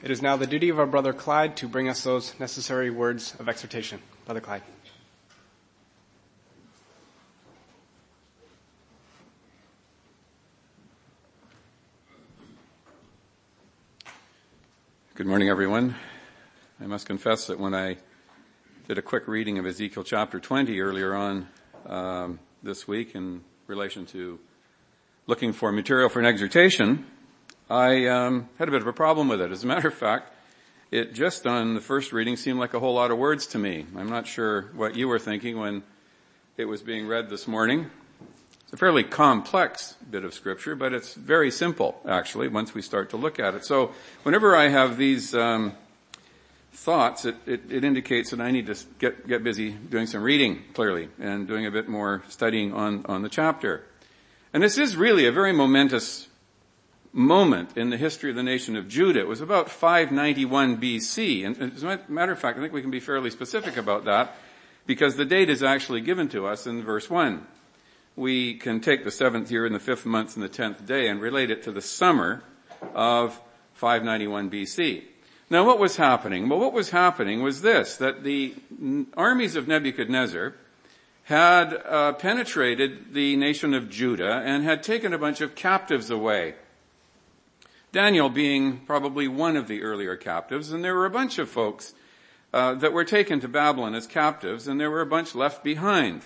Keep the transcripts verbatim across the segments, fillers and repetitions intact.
It is now the duty of our brother Clyde to bring us those necessary words of exhortation. Brother Clyde. Good morning, everyone. I must confess that when I did a quick reading of Ezekiel chapter twenty earlier on um, this week in relation to looking for material for an exhortation, I um, had a bit of a problem with it. As a matter of fact, it just on the first reading seemed like a whole lot of words to me. I'm not sure what you were thinking when it was being read this morning. It's a fairly complex bit of scripture, but it's very simple, actually, once we start to look at it. So whenever I have these um, thoughts, it, it, it indicates that I need to get, get busy doing some reading, clearly, and doing a bit more studying on, on the chapter. And this is really a very momentous moment in the history of the nation of Judah. It was about five ninety-one B C, and as a matter of fact, I think we can be fairly specific about that, because the date is actually given to us in verse one. We can take the seventh year and the fifth month and the tenth day and relate it to the summer of five ninety-one B C. Now what was happening? Well, what was happening was this, that the armies of Nebuchadnezzar had uh, penetrated the nation of Judah and had taken a bunch of captives away. Daniel being probably one of the earlier captives, and there were a bunch of folks uh, that were taken to Babylon as captives, and there were a bunch left behind.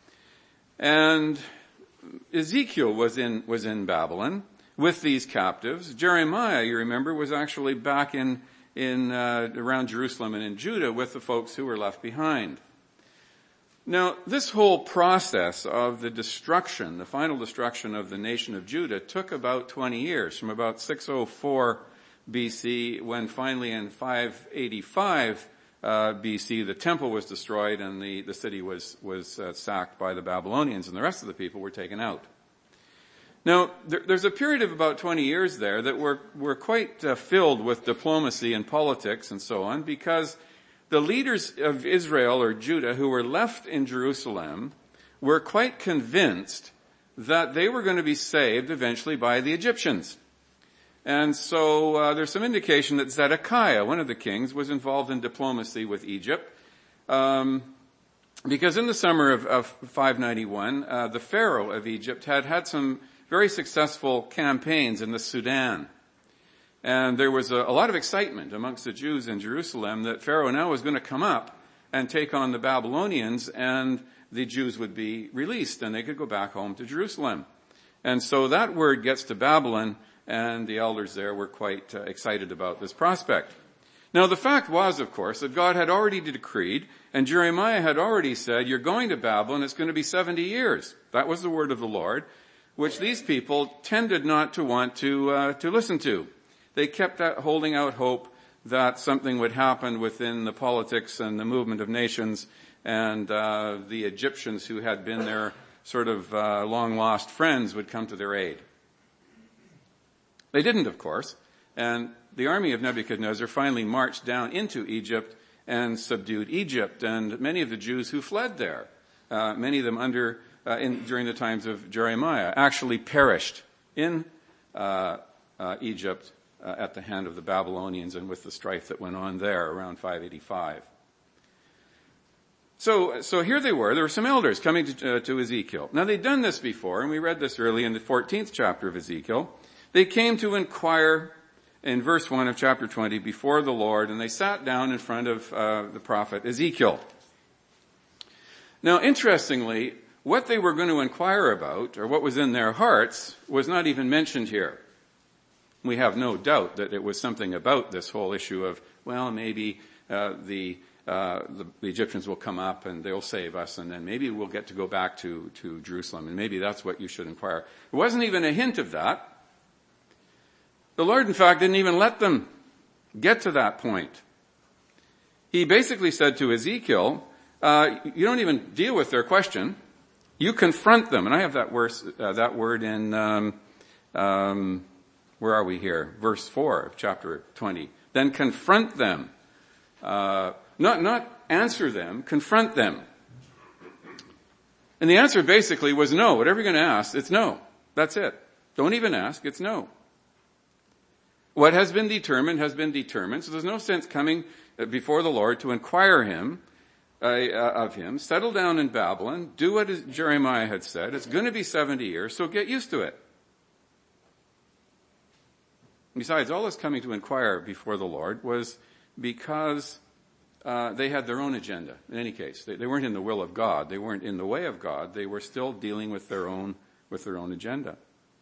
And Ezekiel was in, was in Babylon with these captives. Jeremiah, you remember, was actually back in, in, uh, around Jerusalem and in Judah with the folks who were left behind. Now, this whole process of the destruction, the final destruction of the nation of Judah took about twenty years, from about six oh four B C, when finally in five eighty-five Uh, B C, the temple was destroyed and the, the city was, was uh, sacked by the Babylonians, and the rest of the people were taken out. Now, there, there's a period of about twenty years there that were, were quite uh, filled with diplomacy and politics and so on, because the leaders of Israel or Judah who were left in Jerusalem were quite convinced that they were going to be saved eventually by the Egyptians. And so uh, there's some indication that Zedekiah, one of the kings, was involved in diplomacy with Egypt, um, because in the summer of, of five ninety-one, uh, the Pharaoh of Egypt had had some very successful campaigns in the Sudan. And there was a, a lot of excitement amongst the Jews in Jerusalem that Pharaoh now was going to come up and take on the Babylonians, and the Jews would be released and they could go back home to Jerusalem. And so that word gets to Babylon, and the elders there were quite uh, excited about this prospect. Now the fact was, of course, that God had already decreed, and Jeremiah had already said, you're going to Babylon, it's going to be seventy years. That was the word of the Lord, which these people tended not to want to, uh, to listen to. They kept uh, holding out hope that something would happen within the politics and the movement of nations, and uh, the Egyptians who had been their sort of uh, long-lost friends would come to their aid. They didn't, of course, and the army of Nebuchadnezzar finally marched down into Egypt and subdued Egypt, and many of the Jews who fled there, uh, many of them under uh, in, during the times of Jeremiah, actually perished in uh, uh, Egypt uh, at the hand of the Babylonians and with the strife that went on there around five eighty-five. So, so here they were. There were some elders coming to, uh, to Ezekiel. Now they'd done this before, and we read this early in the fourteenth chapter of Ezekiel. They came to inquire in verse one of chapter twenty before the Lord, and they sat down in front of uh, the prophet Ezekiel. Now, interestingly, what they were going to inquire about, or what was in their hearts, was not even mentioned here. We have no doubt that it was something about this whole issue of, well, maybe uh, the, uh, the the Egyptians will come up and they'll save us, and then maybe we'll get to go back to, to Jerusalem, and maybe that's what you should inquire. There wasn't even a hint of that. The Lord, in fact, didn't even let them get to that point. He basically said to Ezekiel, uh, you don't even deal with their question. You confront them. And I have that, verse, uh, that word in, um, um, where are we here? Verse four of chapter twenty. Then confront them. Uh, not, not answer them, confront them. And the answer basically was no. Whatever you're going to ask, it's no. That's it. Don't even ask, it's no. What has been determined has been determined. So there's no sense coming before the Lord to inquire him uh, of him. Settle down in Babylon. Do what Jeremiah had said. It's going to be seventy years, so get used to it. Besides, all this coming to inquire before the Lord was because uh, they had their own agenda. In any case, they, they weren't in the will of God. They weren't in the way of God. They were still dealing with their own with their own agenda.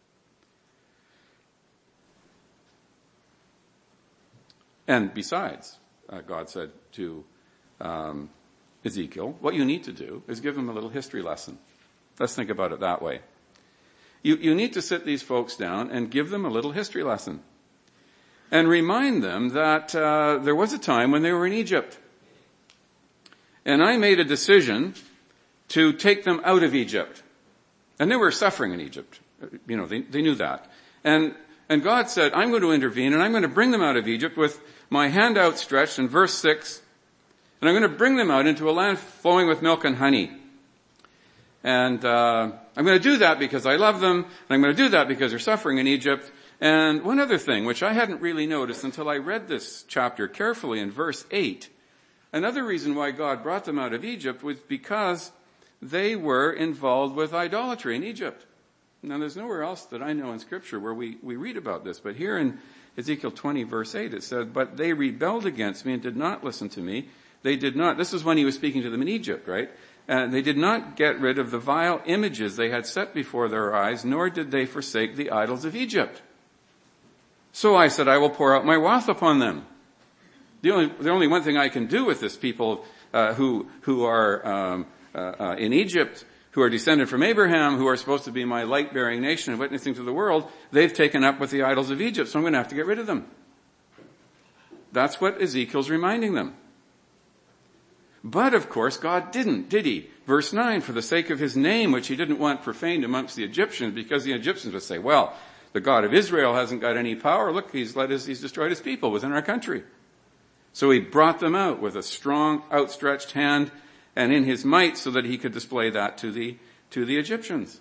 And besides, uh, God said to um, Ezekiel, what you need to do is give them a little history lesson. Let's think about it that way. You, you need to sit these folks down and give them a little history lesson. And remind them that uh, there was a time when they were in Egypt. And I made a decision to take them out of Egypt. And they were suffering in Egypt. You know, they, they knew that. And, and God said, I'm going to intervene and I'm going to bring them out of Egypt with my hand outstretched in verse six. And I'm going to bring them out into a land flowing with milk and honey. And uh, I'm going to do that because I love them. And I'm going to do that because they're suffering in Egypt. And one other thing, which I hadn't really noticed until I read this chapter carefully in verse eight. Another reason why God brought them out of Egypt was because they were involved with idolatry in Egypt. Now, there's nowhere else that I know in Scripture where we, we read about this. But here in Ezekiel twenty, verse eight, it says, but they rebelled against me and did not listen to me. They did not, this is when he was speaking to them in Egypt, right? And they did not get rid of the vile images they had set before their eyes, nor did they forsake the idols of Egypt. So I said, I will pour out my wrath upon them. The only, the only one thing I can do with this people uh, who who are um, uh, uh, in Egypt, who are descended from Abraham, who are supposed to be my light-bearing nation and witnessing to the world, they've taken up with the idols of Egypt, so I'm going to have to get rid of them. That's what Ezekiel's reminding them. But, of course, God didn't, did he? Verse nine, for the sake of his name, which he didn't want profaned amongst the Egyptians, because the Egyptians would say, well, the God of Israel hasn't got any power. Look, he's let his, he's destroyed his people within our country. So he brought them out with a strong, outstretched hand and in his might so that he could display that to the, to the Egyptians.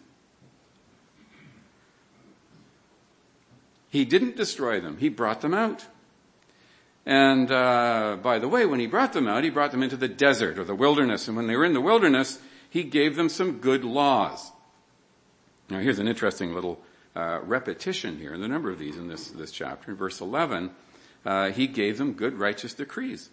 He didn't destroy them. He brought them out. And, uh, by the way, when he brought them out, he brought them into the desert or the wilderness. And when they were in the wilderness, he gave them some good laws. Now here's an interesting little Uh, repetition here, and the number of these in this, this chapter. In verse eleven, uh, he gave them good righteous decrees.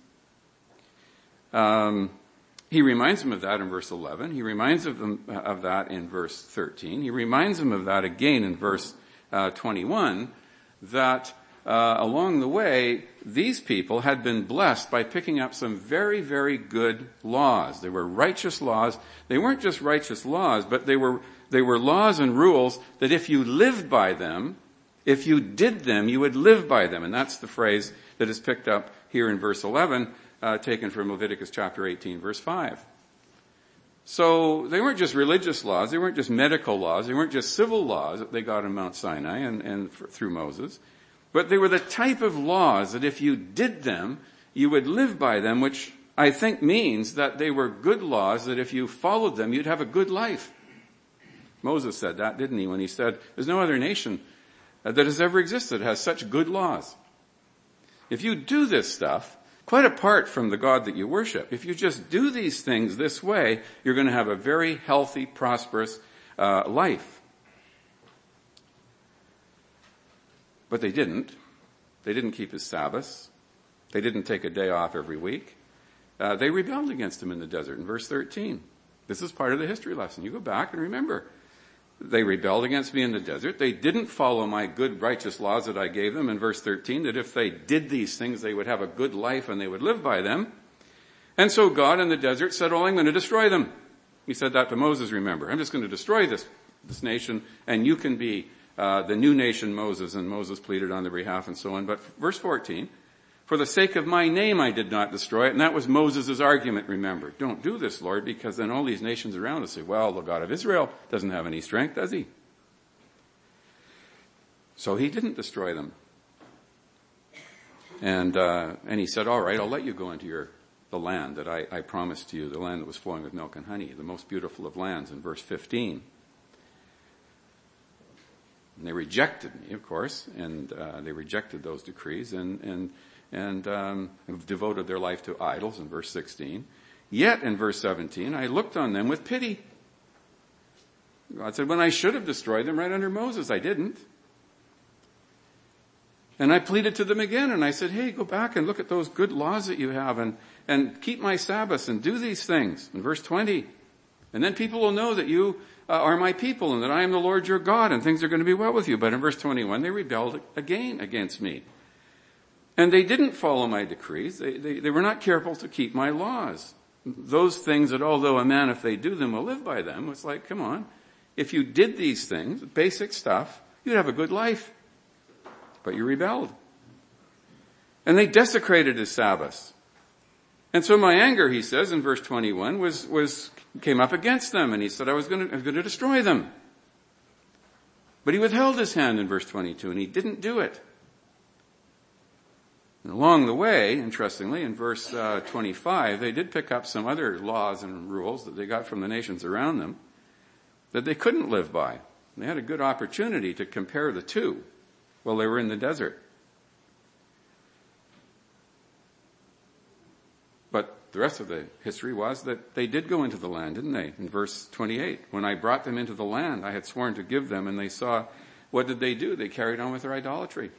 Um, he reminds them of that in verse eleven. He reminds of them of that in verse thirteen. He reminds them of that again in verse uh, twenty-one, that uh, along the way, these people had been blessed by picking up some very, very good laws. They were righteous laws. They weren't just righteous laws, but they were They were laws and rules that if you lived by them, if you did them, you would live by them. And that's the phrase that is picked up here in verse eleven, uh, taken from Leviticus chapter eighteen, verse five. So they weren't just religious laws. They weren't just medical laws. They weren't just civil laws that they got in Mount Sinai and, and for, through Moses. But they were the type of laws that if you did them, you would live by them, which I think means that they were good laws that if you followed them, you'd have a good life. Moses said that, didn't he, when he said, there's no other nation that has ever existed that has such good laws. If you do this stuff, quite apart from the God that you worship, if you just do these things this way, you're going to have a very healthy, prosperous uh, life. But they didn't. They didn't keep his Sabbaths. They didn't take a day off every week. Uh, they rebelled against him in the desert in verse thirteen. This is part of the history lesson. You go back and remember. They rebelled against me in the desert. They didn't follow my good, righteous laws that I gave them in verse thirteen, that if they did these things, they would have a good life and they would live by them. And so God in the desert said, oh, I'm going to destroy them. He said that to Moses, remember. I'm just going to destroy this, this nation, and you can be uh, the new nation, Moses. And Moses pleaded on their behalf and so on. But verse fourteen, for the sake of my name I did not destroy it. And that was Moses' argument, remember. Don't do this, Lord, because then all these nations around us say, well, the God of Israel doesn't have any strength, does he? So he didn't destroy them. And uh, and he said, all right, I'll let you go into your the land that I, I promised to you, the land that was flowing with milk and honey, the most beautiful of lands, in verse fifteen. And they rejected me, of course, and uh, they rejected those decrees and and and um, have devoted their life to idols in verse sixteen. Yet in verse seventeen, I looked on them with pity. God said, when I should have destroyed them right under Moses, I didn't. And I pleaded to them again, and I said, hey, go back and look at those good laws that you have, and, and keep my Sabbaths and do these things. In verse twenty. And then people will know that you uh, are my people and that I am the Lord your God, and things are going to be well with you. But in verse twenty-one, they rebelled again against me. And they didn't follow my decrees. They, they, they were not careful to keep my laws. Those things that although a man, if they do them, will live by them. It's like, come on. If you did these things, basic stuff, you'd have a good life. But you rebelled. And they desecrated his Sabbaths. And so my anger, he says in verse twenty-one, was, was, came up against them. And he said I was going to, I was going to destroy them. But he withheld his hand in verse twenty-two, and he didn't do it. And along the way, interestingly, in verse uh, twenty-five, they did pick up some other laws and rules that they got from the nations around them that they couldn't live by. And they had a good opportunity to compare the two while they were in the desert. But the rest of the history was that they did go into the land, didn't they? In verse twenty-eight, when I brought them into the land, I had sworn to give them, and they saw, what did they do? They carried on with their idolatry.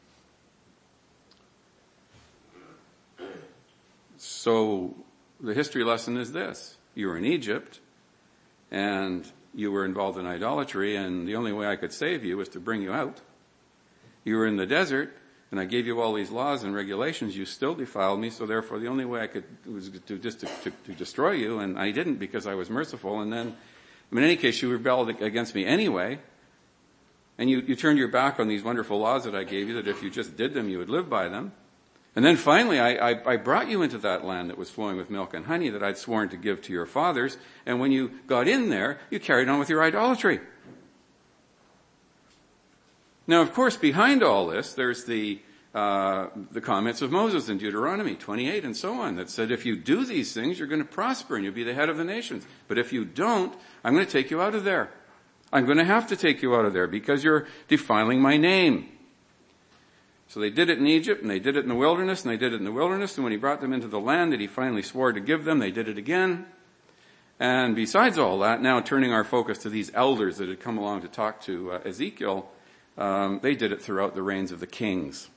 So the history lesson is this. You were in Egypt, and you were involved in idolatry, and the only way I could save you was to bring you out. You were in the desert, and I gave you all these laws and regulations. You still defiled me, so therefore the only way I could was to just to, to, to destroy you, and I didn't because I was merciful. And then, in any case, you rebelled against me anyway, and you, you turned your back on these wonderful laws that I gave you, that if you just did them, you would live by them. And then finally, I, I, I brought you into that land that was flowing with milk and honey that I'd sworn to give to your fathers. And when you got in there, you carried on with your idolatry. Now, of course, behind all this, there's the uh, the comments of Moses in Deuteronomy twenty-eight and so on that said, if you do these things, you're going to prosper and you'll be the head of the nations. But if you don't, I'm going to take you out of there. I'm going to have to take you out of there because you're defiling my name. So they did it in Egypt, and they did it in the wilderness, and they did it in the wilderness, and when he brought them into the land that he finally swore to give them, they did it again. And besides all that, now turning our focus to these elders that had come along to talk to uh, Ezekiel, um, they did it throughout the reigns of the kings.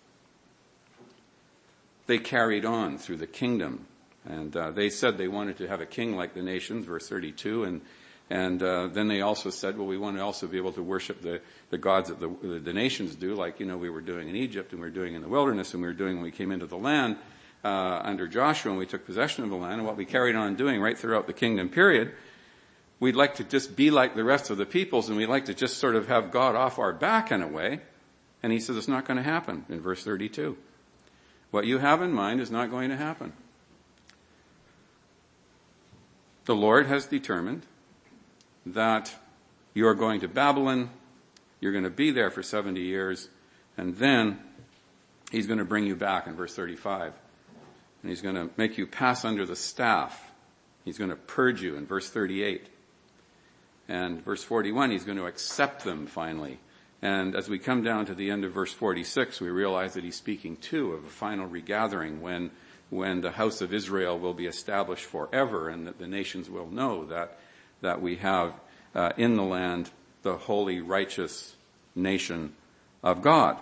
They carried on through the kingdom, and uh, they said they wanted to have a king like the nations, verse thirty-two, and And uh, then they also said, well, we want to also be able to worship the, the gods that the, the nations do, like, you know, we were doing in Egypt and we were doing in the wilderness and we were doing when we came into the land uh, under Joshua and we took possession of the land. And what we carried on doing right throughout the kingdom period, we'd like to just be like the rest of the peoples and we'd like to just sort of have God off our back in a way. And he says it's not going to happen in verse thirty-two. What you have in mind is not going to happen. The Lord has determined that you are going to Babylon, you're going to be there for seventy years, and then he's going to bring you back in verse thirty-five. And he's going to make you pass under the staff. He's going to purge you in verse thirty-eight. And verse forty-one, he's going to accept them finally. And as we come down to the end of verse forty-six, we realize that he's speaking too of a final regathering when, when the house of Israel will be established forever and that the nations will know that that we have uh, in the land the holy, righteous nation of God.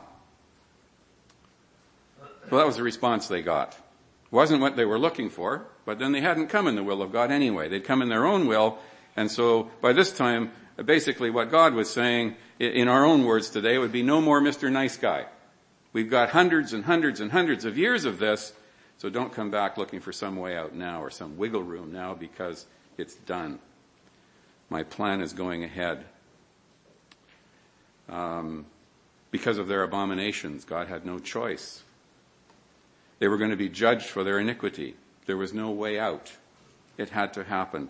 Well, that was the response they got. It wasn't what they were looking for, but then they hadn't come in the will of God anyway. They'd come in their own will, and so by this time, basically what God was saying, in our own words today, would be no more Mister Nice Guy. We've got hundreds and hundreds and hundreds of years of this, so don't come back looking for some way out now or some wiggle room now because it's done. My plan is going ahead. Um, because of their abominations, God had no choice. They were going to be judged for their iniquity. There was no way out. It had to happen.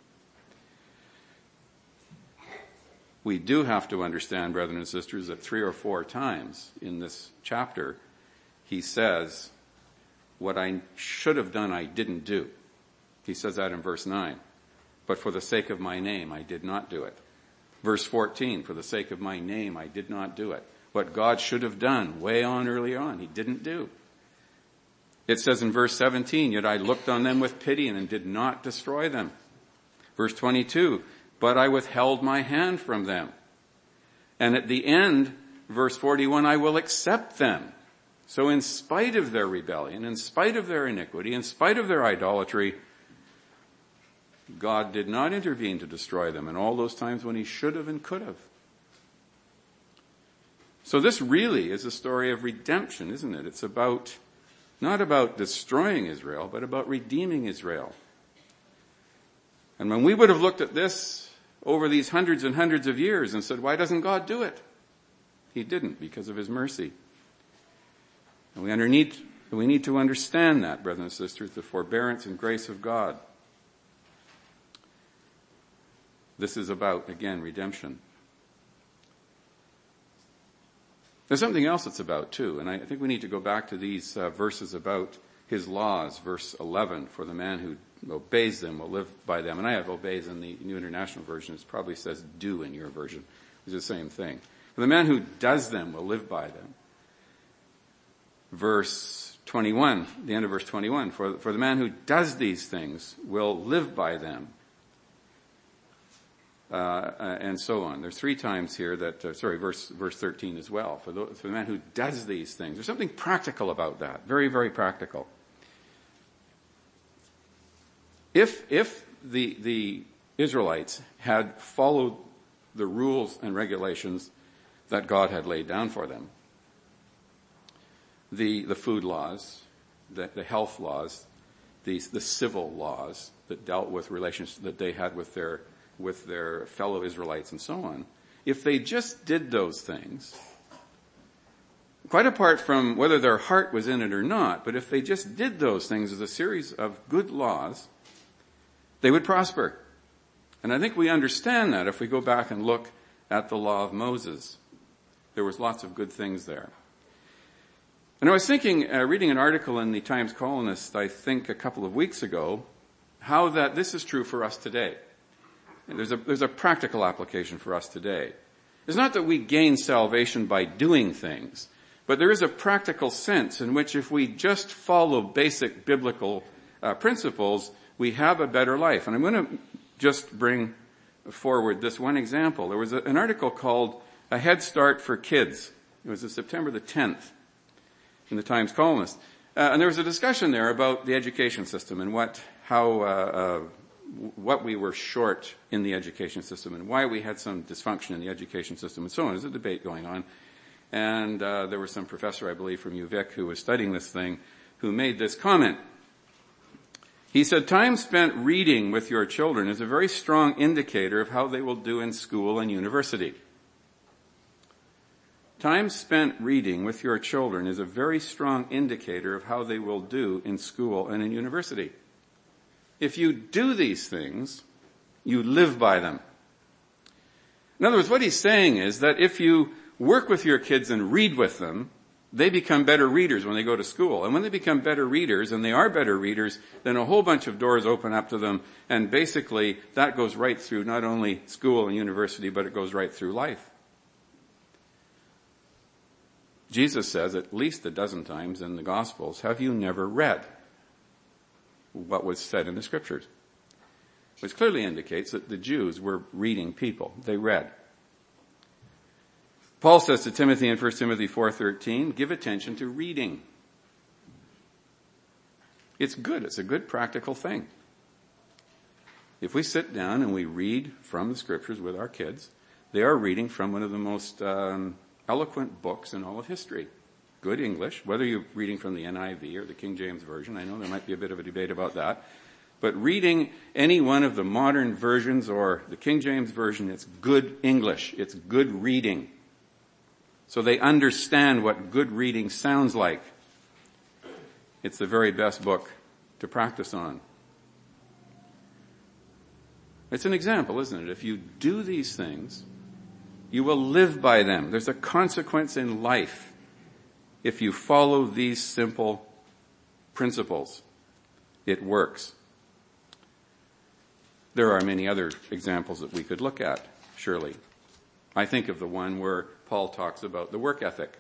We do have to understand, brethren and sisters, that three or four times in this chapter, he says, what I should have done, I didn't do. He says that in verse nine. But for the sake of my name, I did not do it. Verse fourteen, for the sake of my name, I did not do it. What God should have done way on early on, he didn't do. It says in verse seventeen, yet I looked on them with pity and did not destroy them. Verse twenty-two, but I withheld my hand from them. And at the end, verse forty-one, I will accept them. So in spite of their rebellion, in spite of their iniquity, in spite of their idolatry, God did not intervene to destroy them in all those times when he should have and could have. So this really is a story of redemption, isn't it? It's about, not about destroying Israel, but about redeeming Israel. And when we would have looked at this over these hundreds and hundreds of years and said, why doesn't God do it? He didn't, because of his mercy. And we underneath, we need to understand that, brothers and sisters, the forbearance and grace of God. This is about, again, redemption. There's something else it's about, too, and I think we need to go back to these uh, verses about his laws, verse eleven, for the man who obeys them will live by them. And I have obeys in the New International Version. It probably says do in your version. It's the same thing. For the man who does them will live by them. Verse twenty-one, the end of verse twenty-one, for, for the man who does these things will live by them. Uh, and so on. There's three times here that, uh, sorry, verse, verse thirteen as well. For the, for the man who does these things. There's something practical about that. Very, very practical. If, if the, the Israelites had followed the rules and regulations that God had laid down for them, the, the food laws, the, the health laws, the, the civil laws that dealt with relations that they had with their with their fellow Israelites and so on, if they just did those things, quite apart from whether their heart was in it or not, but if they just did those things as a series of good laws, they would prosper. And I think we understand that if we go back and look at the law of Moses. There was lots of good things there. And I was thinking, uh, reading an article in the Times Colonist, I think a couple of weeks ago, how that this is true for us today. And there's a, there's a practical application for us today. It's not that we gain salvation by doing things, but there is a practical sense in which if we just follow basic biblical uh, principles, we have a better life. And I'm going to just bring forward this one example. There was a, an article called A Head Start for Kids. It was September the tenth in the Times Colonist. Uh, and there was a discussion there about the education system and what, how, uh, uh, what we were short in the education system and why we had some dysfunction in the education system and so on. There's a debate going on. And uh, there was some professor, I believe, from U Vic who was studying this thing who made this comment. He said, time spent reading with your children is a very strong indicator of how they will do in school and university. Time spent reading with your children is a very strong indicator of how they will do in school and in university. If you do these things, you live by them. In other words, what he's saying is that if you work with your kids and read with them, they become better readers when they go to school. And when they become better readers, and they are better readers, then a whole bunch of doors open up to them, and basically that goes right through not only school and university, but it goes right through life. Jesus says at least a dozen times in the Gospels, have you never read what was said in the Scriptures? Which clearly indicates that the Jews were reading people. They read. Paul says to Timothy in First Timothy four thirteen, give attention to reading. It's good. It's a good practical thing. If we sit down and we read from the Scriptures with our kids, they are reading from one of the most um, eloquent books in all of history. Good English, whether you're reading from the N I V or the King James Version. I know there might be a bit of a debate about that. But reading any one of the modern versions or the King James Version, it's good English. It's good reading. So they understand what good reading sounds like. It's the very best book to practice on. It's an example, isn't it? If you do these things, you will live by them. There's a consequence in life if you follow these simple principles. It works. There are many other examples that we could look at, surely. I think of the one where Paul talks about the work ethic.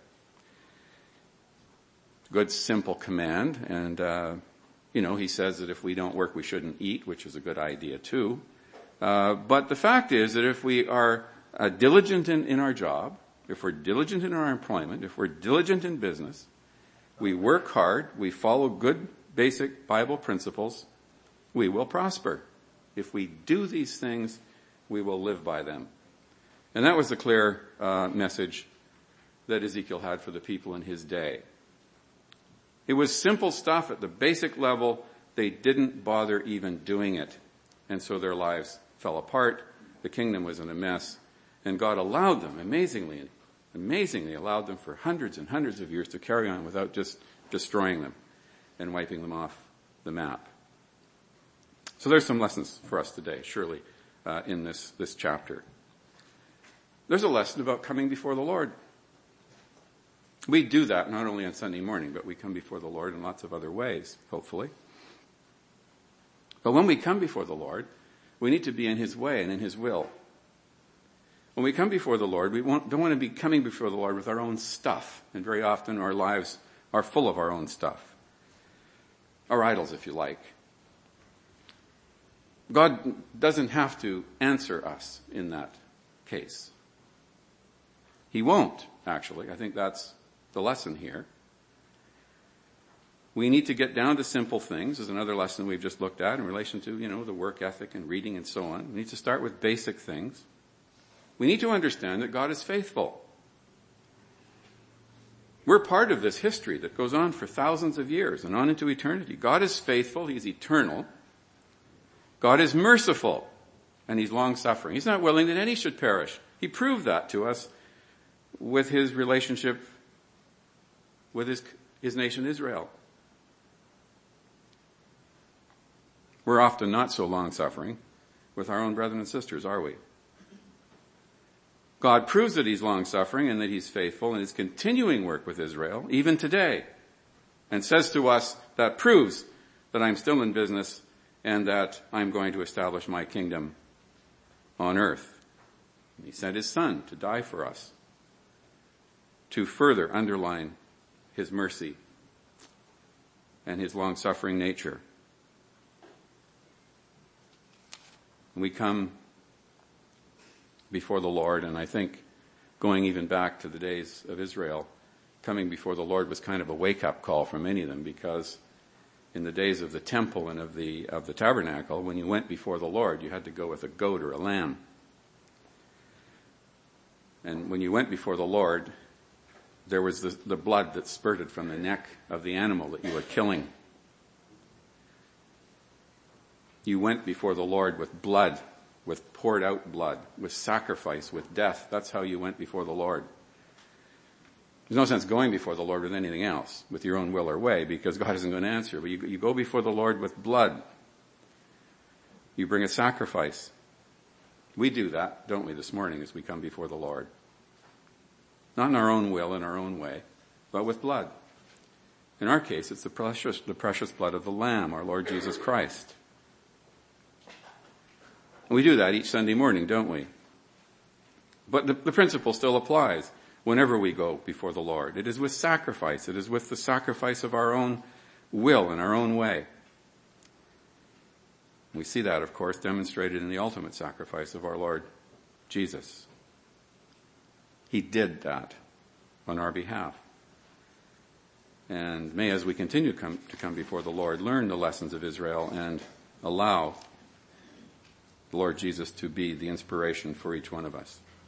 Good, simple command. And, uh, you know, he says that if we don't work, we shouldn't eat, which is a good idea too. Uh, but the fact is that if we are uh, diligent in, in our job, if we're diligent in our employment, if we're diligent in business, we work hard, we follow good basic Bible principles, we will prosper. If we do these things, we will live by them. And that was the clear uh, message that Ezekiel had for the people in his day. It was simple stuff at the basic level. They didn't bother even doing it. And so their lives fell apart. The kingdom was in a mess. And God allowed them, amazingly, amazingly allowed them for hundreds and hundreds of years to carry on without just destroying them and wiping them off the map. So there's some lessons for us today, surely, uh, in this, this chapter. There's a lesson about coming before the Lord. We do that not only on Sunday morning, but we come before the Lord in lots of other ways, hopefully. But when we come before the Lord, we need to be in His way and in His will. When we come before the Lord, we won't, don't want to be coming before the Lord with our own stuff. And very often our lives are full of our own stuff. Our idols, if you like. God doesn't have to answer us in that case. He won't, actually. I think that's the lesson here. We need to get down to simple things. There's another lesson we've just looked at in relation to, you know, the work ethic and reading and so on. We need to start with basic things. We need to understand that God is faithful. We're part of this history that goes on for thousands of years and on into eternity. God is faithful. He's eternal. God is merciful. And He's long-suffering. He's not willing that any should perish. He proved that to us with His relationship with His, His nation Israel. We're often not so long-suffering with our own brethren and sisters, are we? God proves that He's long-suffering and that He's faithful in His continuing work with Israel, even today, and says to us, that proves that I'm still in business and that I'm going to establish my kingdom on earth. He sent His Son to die for us, to further underline His mercy and His long-suffering nature. We come before the Lord, and I think going even back to the days of Israel, coming before the Lord was kind of a wake-up call for many of them, because in the days of the temple and of the of the tabernacle, when you went before the Lord, you had to go with a goat or a lamb. And when you went before the Lord, there was the, the blood that spurted from the neck of the animal that you were killing. You went before the Lord with blood, with poured out blood, with sacrifice, with death. That's how you went before the Lord. There's no sense going before the Lord with anything else, with your own will or way, because God isn't going to answer. But you, you go before the Lord with blood. You bring a sacrifice. We do that, don't we, this morning as we come before the Lord. Not in our own will, in our own way, but with blood. In our case, it's the precious, the precious blood of the Lamb, our Lord Jesus Christ. And we do that each Sunday morning, don't we? But the, the principle still applies whenever we go before the Lord. It is with sacrifice. It is with the sacrifice of our own will and our own way. We see that, of course, demonstrated in the ultimate sacrifice of our Lord Jesus. He did that on our behalf. And may, as we continue to come, to come before the Lord, learn the lessons of Israel and allow the Lord Jesus to be the inspiration for each one of us.